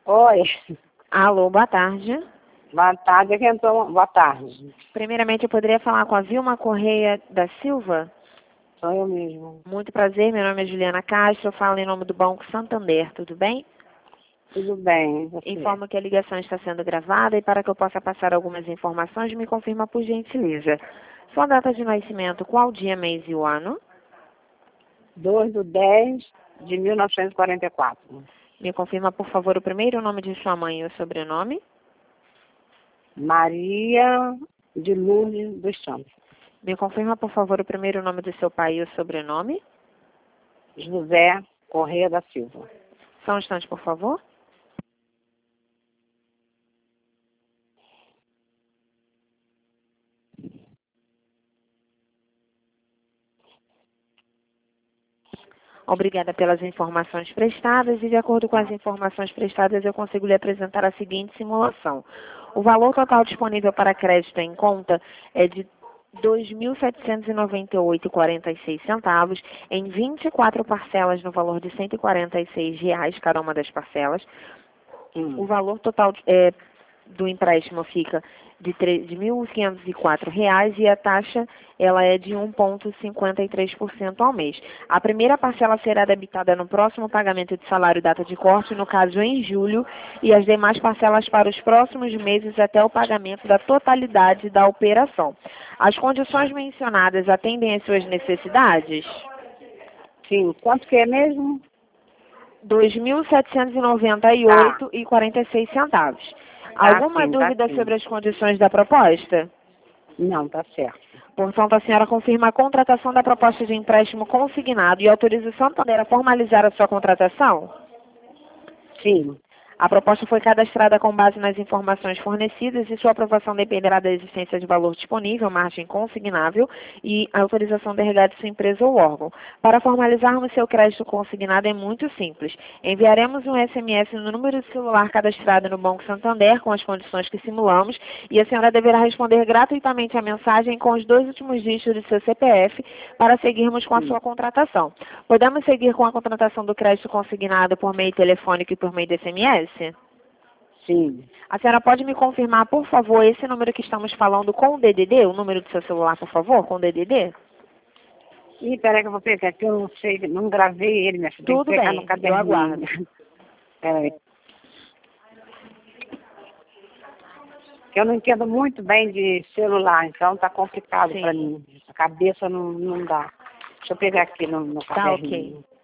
Oi, Alô, boa tarde. boa tarde, boa tarde. Primeiramente, eu poderia falar com a Vilma Correia da Silva? Sou eu mesmo. Muito prazer, meu nome é Juliana Castro, eu falo em nome do Banco Santander, tudo bem? Tudo bem, você? Informo que a ligação está sendo gravada e para que eu possa passar algumas informações, me confirma por gentileza. Sua data de nascimento, qual dia, mês e o ano? 2/10/1944. Me confirma, por favor, o primeiro nome de sua mãe e o sobrenome? Maria de Lourdes dos Santos. Me confirma, por favor, o primeiro nome do seu pai e o sobrenome? José Correia da Silva. Só um instante, por favor. Obrigada pelas informações prestadas e, de acordo com as informações prestadas, eu consigo lhe apresentar a seguinte simulação. O valor total disponível para crédito em conta é de R$ 2.798,46 em 24 parcelas no valor de R$ 146 cada uma das parcelas. O valor total do empréstimo fica de R$ 1.504 e a taxa ela é de 1,53% ao mês. A primeira parcela será debitada no próximo pagamento de salário data de corte, no caso em julho, e as demais parcelas para os próximos meses até o pagamento da totalidade da operação. As condições mencionadas atendem às suas necessidades? Sim, quanto que é mesmo? R$ 2.798,46. Alguma dúvida sobre as condições da proposta? Não, tá certo. Portanto, a senhora confirma a contratação da proposta de empréstimo consignado e autoriza o Santander a formalizar a sua contratação? Sim. A proposta foi cadastrada com base nas informações fornecidas e sua aprovação dependerá da existência de valor disponível, margem consignável e autorização derivada de sua empresa ou órgão. Para formalizarmos seu crédito consignado é muito simples. Enviaremos um SMS no número de celular cadastrado no Banco Santander com as condições que simulamos e a senhora deverá responder gratuitamente a mensagem com os 2 últimos dígitos do seu CPF para seguirmos com a sua contratação. Podemos seguir com a contratação do crédito consignado por meio telefônico e por meio de SMS? Sim. A senhora pode me confirmar, por favor, esse número que estamos falando com o DDD? O número do seu celular, por favor, com o DDD? Ih, peraí que eu vou pegar, que eu não sei, não gravei ele, minha filha. Tudo Tem que pegar bem, no caderninho. eu aguardo. Peraí. Eu não entendo muito bem de celular, então tá complicado Sim. para mim. A cabeça não dá. Deixa eu pegar aqui no Tá, caderninho. ok.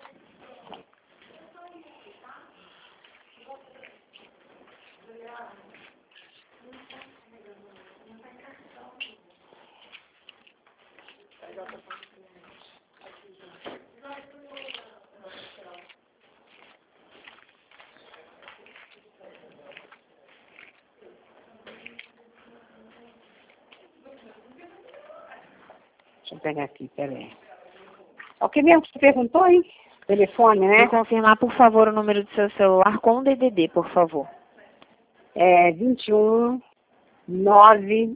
Deixa eu pegar aqui, peraí. O que mesmo que você perguntou, hein? Telefone, Me né? confirmar, por favor, o número do seu celular com o DDD, por favor. É 21 9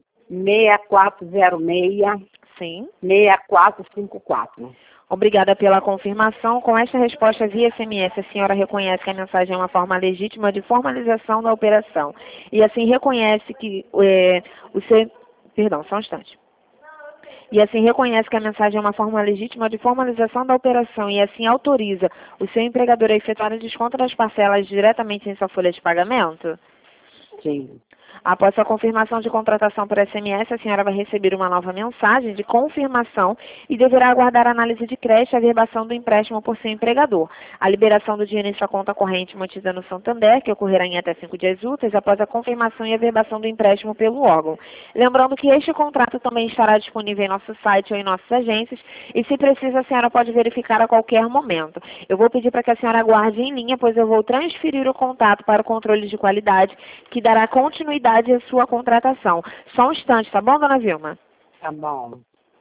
6406 Sim. 6454. Obrigada pela confirmação. Com esta resposta via SMS, a senhora reconhece que a mensagem é uma forma legítima de formalização da operação. E assim reconhece que o seu... Perdão, só um instante. E assim reconhece que a mensagem é uma forma legítima de formalização da operação e assim autoriza o seu empregador a efetuar o desconto das parcelas diretamente em sua folha de pagamento? Sim. Após a confirmação de contratação por SMS, a senhora vai receber uma nova mensagem de confirmação e deverá aguardar a análise de crédito e a averbação do empréstimo por seu empregador. A liberação do dinheiro em sua conta corrente mantida no Santander, que ocorrerá em até 5 dias úteis, após a confirmação e averbação do empréstimo pelo órgão. Lembrando que este contrato também estará disponível em nosso site ou em nossas agências e, se precisa, a senhora pode verificar a qualquer momento. Eu vou pedir para que a senhora aguarde em linha, pois eu vou transferir o contato para o controle de qualidade, que dará continuidade à sua contratação. Só um instante, tá bom, dona Vilma? Tá bom.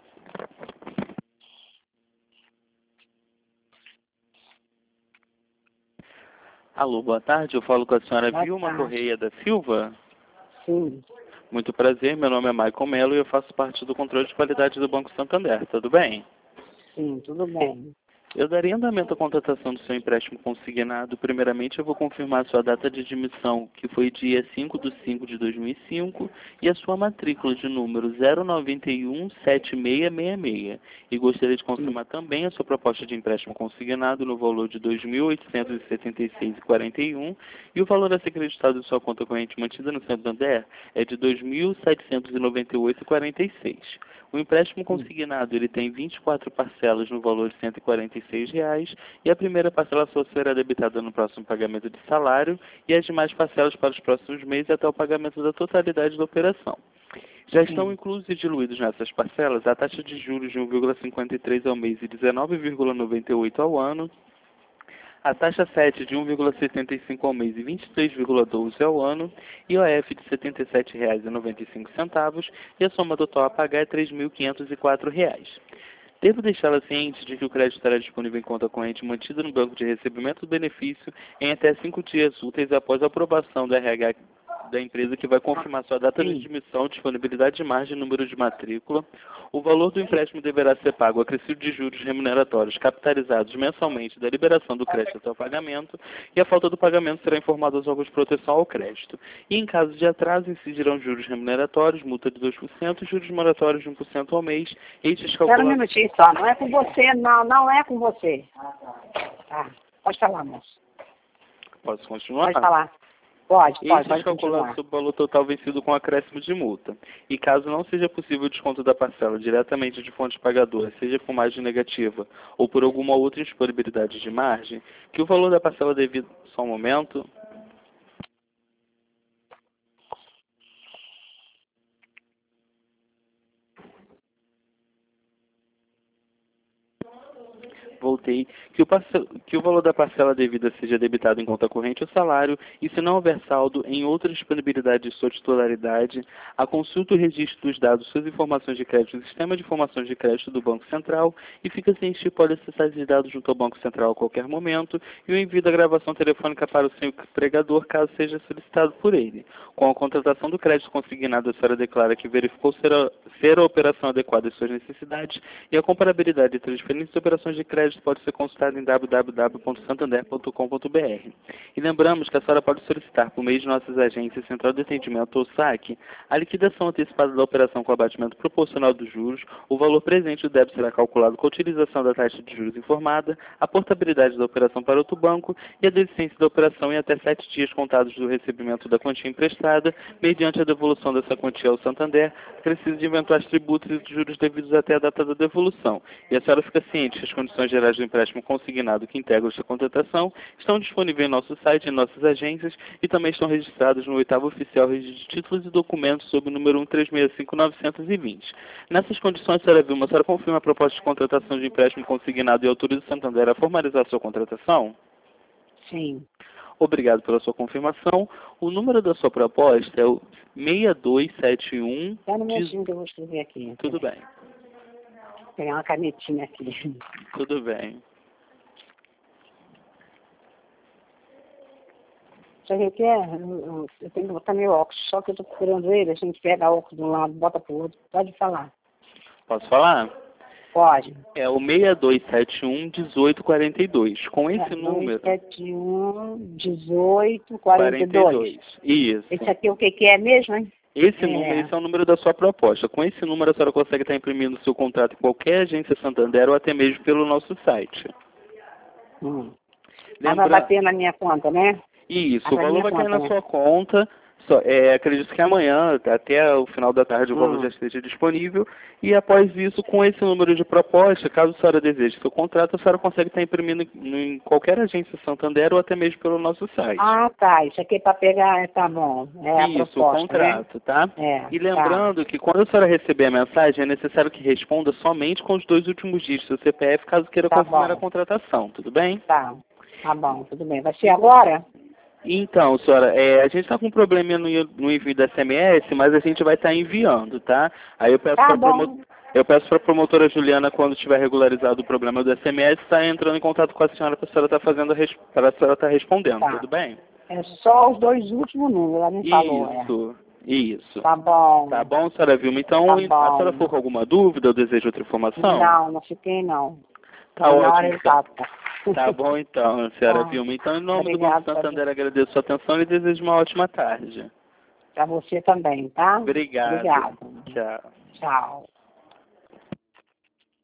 Alô, boa tarde. Eu falo com a senhora Boa Vilma tarde. Correia da Silva. Sim. Muito prazer, meu nome é Maicon Melo e eu faço parte do controle de qualidade do Banco Santander. Tudo bem? Sim, tudo bem. Eu daria andamento à contratação do seu empréstimo consignado. Primeiramente, eu vou confirmar sua data de admissão, que foi dia 5/5/2005, e a sua matrícula de número 0917666. E gostaria de confirmar também a sua proposta de empréstimo consignado no valor de R$ 2.876,41, e o valor a ser acreditado em sua conta corrente mantida no Santander é de R$ 2.798,46. O empréstimo consignado ele tem 24 parcelas no valor de R$ 146, e a primeira parcela só será debitada no próximo pagamento de salário, e as demais parcelas para os próximos meses até o pagamento da totalidade da operação. Já estão inclusos e diluídos nessas parcelas a taxa de juros de 1,53 ao mês e 19,98 ao ano, a taxa 7 de 1,75 ao mês e 23,12 ao ano, IOF de R$ 77,95, e a soma total a pagar é R$ 3.504. Devo deixá-la ciente de que o crédito estará disponível em conta corrente mantida no banco de recebimento do benefício em até 5 dias úteis após a aprovação do RH da empresa, que vai confirmar sua data de admissão, disponibilidade de margem e número de matrícula. O valor do empréstimo deverá ser pago acrescido de juros remuneratórios capitalizados mensalmente da liberação do crédito até o pagamento, e a falta do pagamento será informada aos órgãos de proteção ao crédito. E em caso de atraso, incidirão juros remuneratórios, multa de 2%, juros moratórios de 1% ao mês, estes calculados... Espera um minutinho só, não é com você, não é com você. Tá, pode falar, moço. Posso continuar? Pode falar. Pode Estes calculados continuar. sob o valor total vencido com acréscimo de multa. E caso não seja possível o desconto da parcela diretamente de fonte pagadora, seja por margem negativa ou por alguma outra indisponibilidade de margem, que o valor da parcela devido... Só um momento. Voltei, que o valor da parcela devida seja debitado em conta corrente ou salário, e se não houver saldo em outra disponibilidade de sua titularidade, a consulta o registro dos dados, suas informações de crédito no sistema de informações de crédito do Banco Central, e fica ciente que pode acessar esses dados junto ao Banco Central a qualquer momento, e o envio da gravação telefônica para o seu empregador, caso seja solicitado por ele. Com a contratação do crédito consignado, a senhora declara que verificou ser a operação adequada às suas necessidades, e a comparabilidade entre as diferentes operações de crédito pode ser consultada em www.santander.com.br. E lembramos que a senhora pode solicitar, por meio de nossas agências Central de Atendimento ou SAC, a liquidação antecipada da operação com abatimento proporcional dos juros. O valor presente do débito será calculado com a utilização da taxa de juros informada, a portabilidade da operação para outro banco e a desistência da operação em até 7 dias contados do recebimento da quantia emprestada, mediante a devolução dessa quantia ao Santander, acrescido de eventuais tributos e juros devidos até a data da devolução. E a senhora fica ciente que as condições gerais do empréstimo consignado que integram esta contratação estão disponíveis em nosso site, em nossas agências, e também estão registrados no 8º Oficial Registro de Títulos e Documentos sob o número 1365920. Nessas condições, a senhora Vilma, a senhora confirma a proposta de contratação de empréstimo consignado e autoriza o Santander a formalizar a sua contratação? Sim. Obrigado pela sua confirmação. O número da sua proposta é o 6271... Espera um minutinho que eu vou escrever aqui. Tudo bem. Vou pegar uma canetinha aqui. Tudo bem. Sabe o que é? Eu tenho que botar meu óculos, só que eu estou procurando ele, a gente pega o óculos de um lado, bota para o outro. Pode falar. Posso falar? Pode. É o 6271-1842. Com esse número... 6271-1842. Isso. Esse aqui o que é mesmo, hein? Esse é o número da sua proposta. Com esse número, a senhora consegue estar imprimindo o seu contrato em qualquer agência Santander ou até mesmo pelo nosso site. Mas vai bater na minha conta, né? Isso, o valor vai cair na sua conta. Acredito que amanhã, até o final da tarde, o valor já esteja disponível. E após isso, com esse número de proposta, caso a senhora deseje seu contrato, a senhora consegue estar imprimindo em qualquer agência Santander ou até mesmo pelo nosso site. Ah, tá. Isso aqui é para pegar, tá bom. É isso, a proposta, o contrato, né? Tá? E lembrando que quando a senhora receber a mensagem, é necessário que responda somente com os 2 últimos dígitos do CPF, caso queira confirmar a contratação. Tudo bem? Tá bom, tudo bem. Vai ser agora? Então, senhora, a gente está com um probleminha no envio da SMS, mas a gente vai estar enviando, tá? Aí eu peço para a promotora Juliana, quando tiver regularizado o problema do SMS, estar entrando em contato com a senhora para a senhora estar fazendo para a senhora estar respondendo, tudo bem? É só os 2 últimos números, ela me falou. Isso. Tá bom. Tá bom, senhora Vilma? Então, a senhora for com alguma dúvida ou deseja outra informação? Não fiquei não. Tá na ótimo, hora então. exata. Tá bom, então, senhora Tá. Vilma. Então, em nome do Obrigada, Banco Santander, agradeço a sua atenção e desejo uma ótima tarde. Para você também, tá? Obrigado. Obrigada. Tchau. Tchau.